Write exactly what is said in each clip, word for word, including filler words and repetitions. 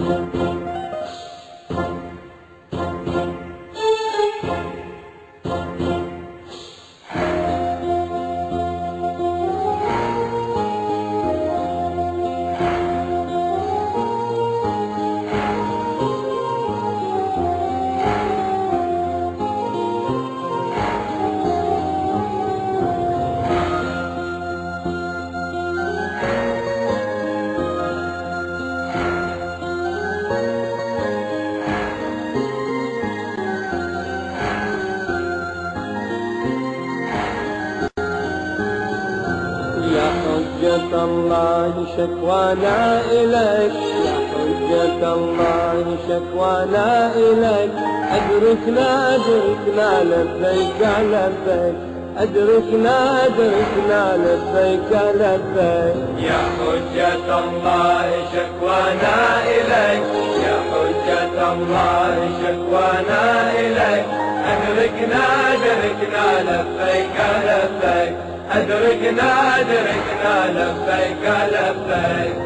يا حجة الله شكوانا إليك، يا حجة الله شكوانا إليك، أدركنا أدركنا لبيك لبيك، أدركنا أدركنا لبيك لبيك. يا حجة الله شكوانا إليك، يا حجة الله شكوانا إليك، أدركنا أدركنا لبيك لبيك، أدركنا أدركنا لبيك لبيك.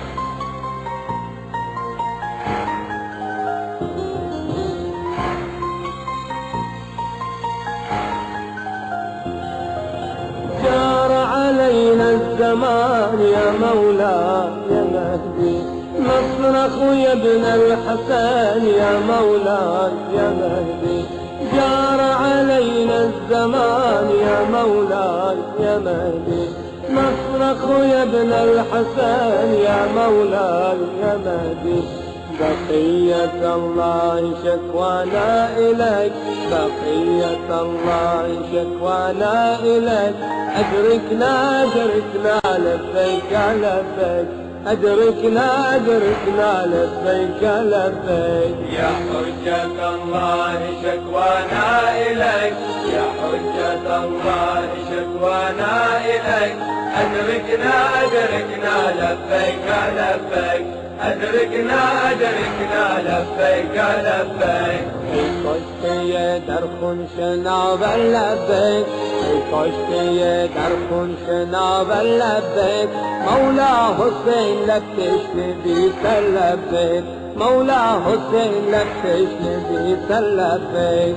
جار علينا الزمان يا مولاي يا مهدي، نصرخ يا ابن الحسن يا مولاي يا مهدي. جار علينا الزمان يا مولاي يا مهدي، نصرخ يا ابن الحسن يا مولاي يا مهدي. بقية الله شكوانا إليك، بقية الله شكوانا إليك، أدركنا أدركنا لبيك لبيك، أدركنا أدركنا لبيك لبيك. يا حجة الله شكوانا إليك، يا حجة الله شكوانا إليك، أدركنا أدركنا لبيك لبيك، أدركنا أدركنا لبيك لبيك. الكشتي درخون شناب لبيك، الكشتي درخون شناب لبيك، مولا حسين لك تشنبي لبيك، مولا حسين لك تشنبي لبيك.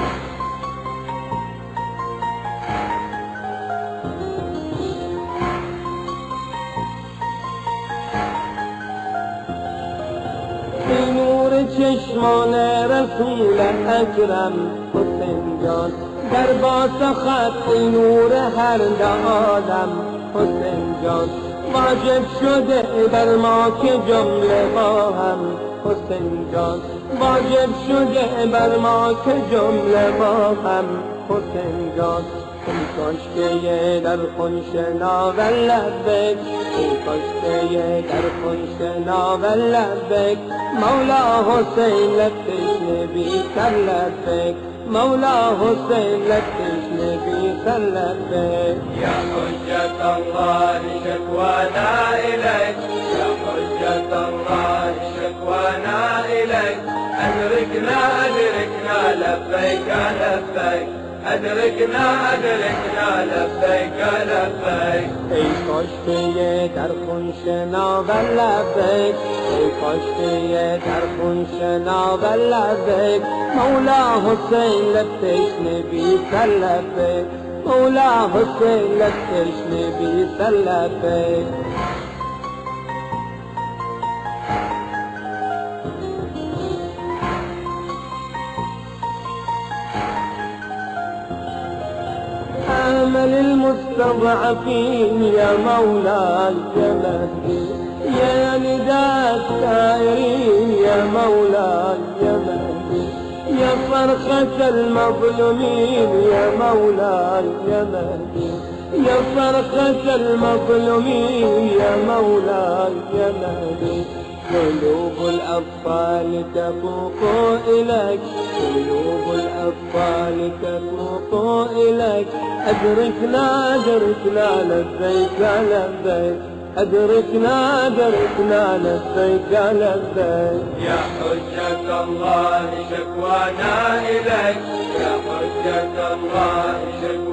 چشمان رسول اکرم حسین جان، در با خط نور هر دو عالم حسین جان. واجب شده بر ما که جمله با هم حسین جان، واجب شده بر ما که جمله با هم حسین جان. ای کاشته در خون شناور لبیک، ای کاشته در خون شناور لبیک، مولا حسین لک تشنبی سر لبیک، مولا حسین لک تشنبی سر لبیک. يا حجة الله شكوانا إليك، يا حجة الله شكوانا إليك، أدركنا أدركنا لبيك لبيك، أدركنا أدركنا لبيك لبيك. ای کاشته در خون شناور لبیک، ای کاشته در خون شناور لبیک، مولا حسین لک تشنبی سر لبیک، مولا حسین لک تشنبی سر لبیک. أمل المستضعفين يا مولاي يا مهدي، يا نداء السائرين يا مولاي يا مهدي، يا صرخة المظلومين يا مولاي يا مهدي، يا صرخة المظلومين يا مولاي يا مهدي. قلوب الأطفال تفوق إليك، قلوب الأطفال تفوق إليك، أدركنا أدركنا لبيك لبيك، أدركنا أدركنا لبيك لبيك. يا حجة الله شكوانا إليك، يا حجة الله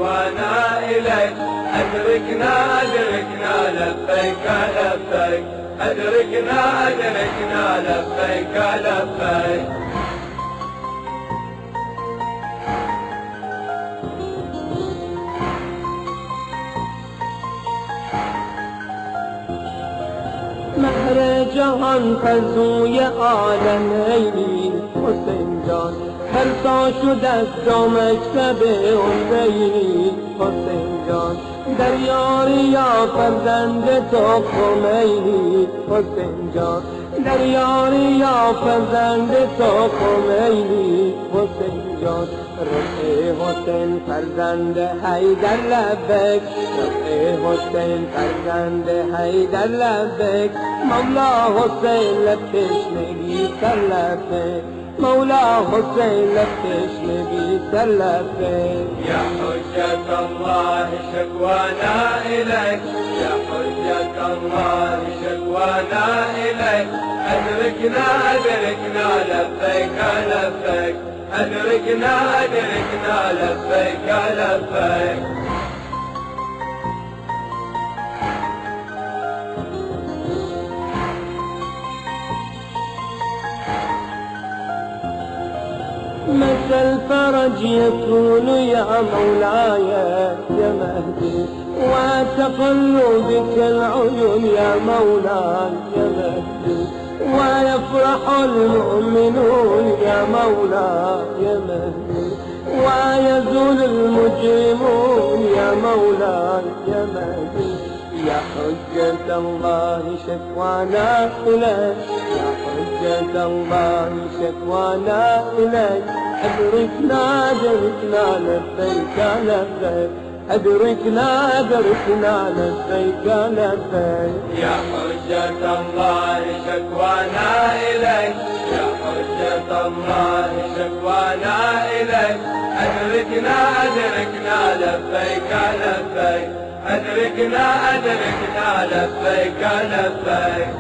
شكوانا إليك، أدركنا أدركنا لبيك لبيك، أدركنا أدركنا لبيك لبيك. مهر جهان فرزوی عالمینی حسین جان، فرسا شد از دو مکتب حسینی حسین جان، در یاری یا فرزند تو خمینی حسین جان، در یاری یا فرزند تو خمینی حسین جان. رفع حسین فرزند حیدر لبک، رفع حسین فرزند حیدر لبک، مولا حسین لبتشنگی سر لبک، مولا حسین لبتشنگی سر لبک. يا حجة الله شكوانا إليك، يا حجة الله شكوانا إليك، أدركنا أدركنا لبيك لبيك، أدركنا أدركنا لبيك لبيك. متى الفرج يكون يا مولاي يا مهدي، وتقل بك العيون يا مولاي يا مهدي، ويفرح المؤمنون يا مولاي يا مهدي، ويزول المجرمون يا مولاي يا مهدي. يا حجة الله شكوانا إليك، يا حجة الله شكوانا إليك، أدركنا أدركنا لبيك لبيك، أدركنا أدركنا لبيك لبيك. يا حجة الله شكوانا إليك، يا حجة الله شكوانا إليك، أدركنا أدركنا لبيك لبيك، أدركنا أدركنا لبيك لبيك.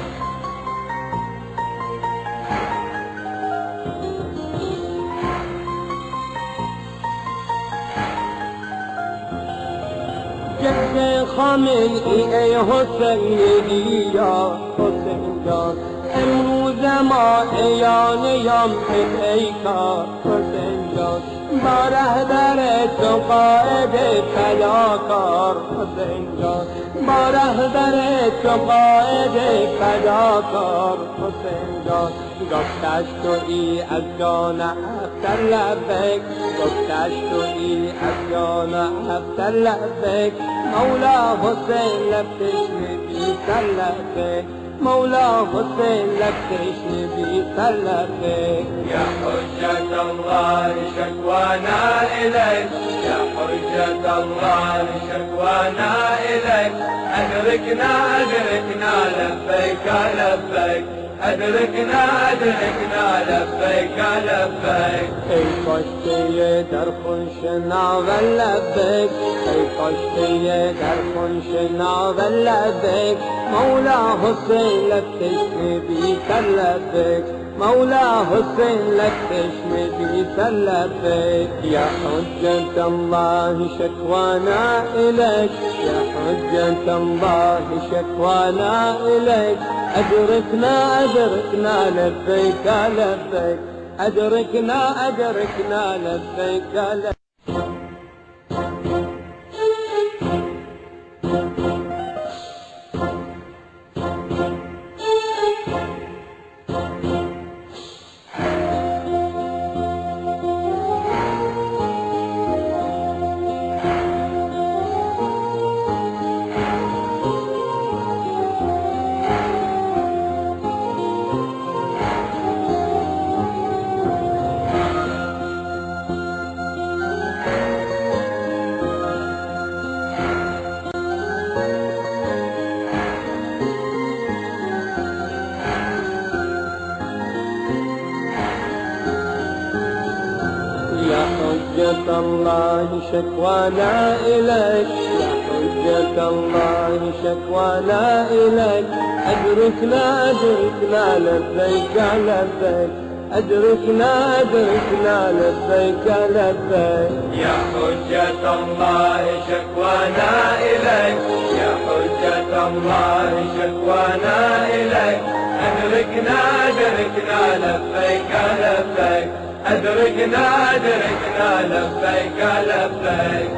جد خامنه‌ای ای حسینی یا حسین جان، امروز ما عیانیم پیکار حسین جان، با رهبر تو قائد فداکار حسین جان، با رهبر تو قائد فداکار حسین جان. گفتش تویی از جان افسر لبک، گفتش تویی از جان افسر لبک، مولا حسین لبتشنگی سر لبک، مولا حسين لبتشنبي سلبك. يا حجة الله شكوانا إليك، يا حجة الله شكوانا إليك، أدركنا أدركنا لبيك لبيك، أدركنا أدركنا لبيك لبيك. ای کاشته در خونش ناول لبک، ای کاشته در خونش ناول لبک، مولا حسین لبتشنبی سر لبک، مولا حسين لبتشنبي سر لبيك. يا حجة الله شكوانا إليك، يا حجة الله شكوانا إليك، أدركنا أدركنا لبيك لبيك، أدركنا أدركنا لبيك لبيك. يا حجة الله شكوانا إليك، يا حجة الله شكوانا إليك، أدركنا أدركنا لبيك لبيك، أدركنا أدركنا لبيك لبيك. يا حجة الله شكوانا إليك، يا حجة الله شكوانا إليك، أدركنا أدركنا لبيك لبيك، أدركنا أدركنا لبيك لبيك.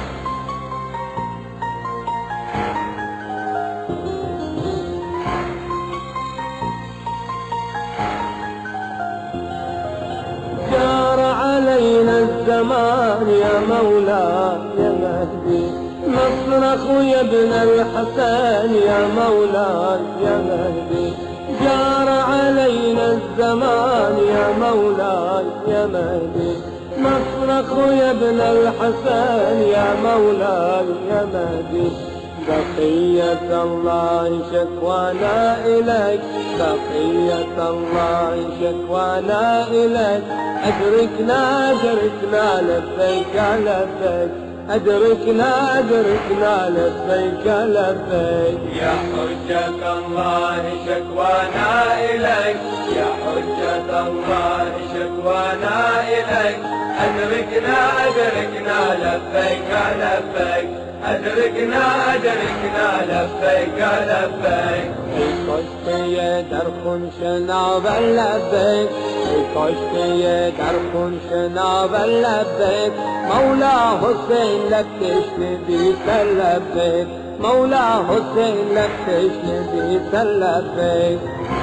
جار علينا الزمان يا مولاي يا مهدي، نصرخ يا ابن الحسن يا مولاي يا مهدي. جار علينا الزمان يا مولاي يا مهدي، نصرخ يا ابن الحسن يا مولاي يا مهدي. بقية الله شكوانا إليك، بقية الله شكوانا إليك، أدركنا أدركنا لبيك لبيك، أدركنا أدركنا لبيك لبيك. يا حجة الله شكوانا إليك، يا حجة الله شكوانا إليك، أدركنا أدركنا لبيك لبيك، أدركنا أدركنا لبيك لبيك. الكشكية درخ شناب لبيك، الكشكية درخ شناب لبيك، مولا حسين لك تشنبي لبيك، مولا حسين لك تشنبي لبيك.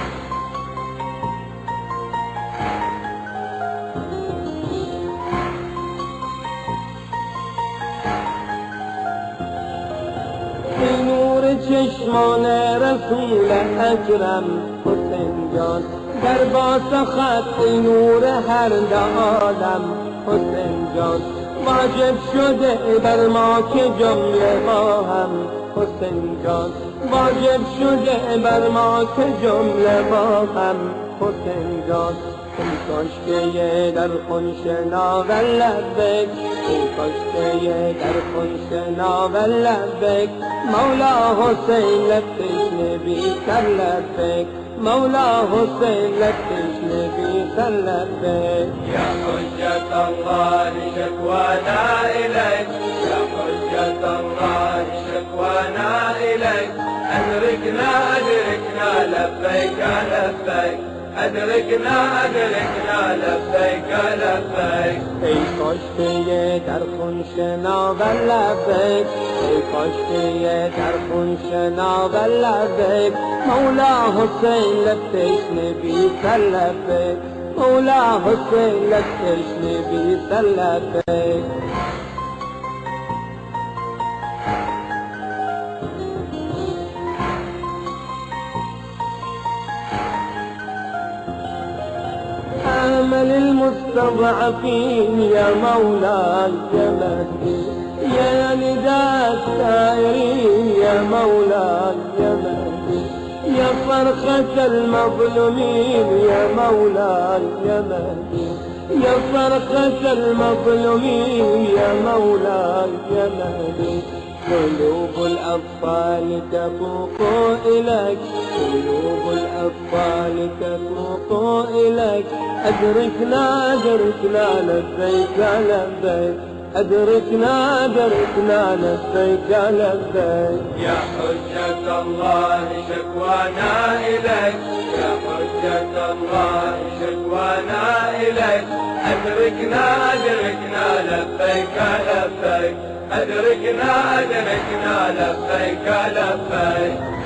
چشمان رسول اکرم حسین جان، در باس خط نور هر دو عالم حسین جان. واجب شده بر ما که جمله با هم حسین جان، واجب شده بر ما که جمله با هم حسین جان. ای کاشکه در خون شناور لبیک، ای کاشکه در خون شناور لبیک، مولا حسین لب تشنبی سر لبیک، مولا حسین لب تشنبی سر لبیک. يا حجة الله شكوانا إليك، يا حجة الله شكوانا إليك، أدركنا أدركنا لبيك لبيك، أدركنا أدركنا لبيك لبيك. ای کاشکه در خون شناور لبیک، ای کاشکه در خون شناور لبیک، مولا حسین لب تشنبی سر لبیک، مولا حسین لب تشنبی سر لبیک. أمل المستضعفين يا مولاي يا مهدي، يا نداء السائرين يا مولاي يا مهدي، يا صرخة المظلومين يا مولاي يا مهدي، يا صرخة المظلومين يا مولاي يا مهدي. قلوب الأطفال تفوق إليك، قلوب الأطفال تفوق إليك، أدركنا أدركنا لبيك لبيك، أدركنا أدركنا لبيك لبيك. يا حجة الله شكوانا إليك، يا حجة الله شكوانا إليك، أدركنا أدركنا لبيك لبيك، أدركنا أدركنا لبيك لبيك.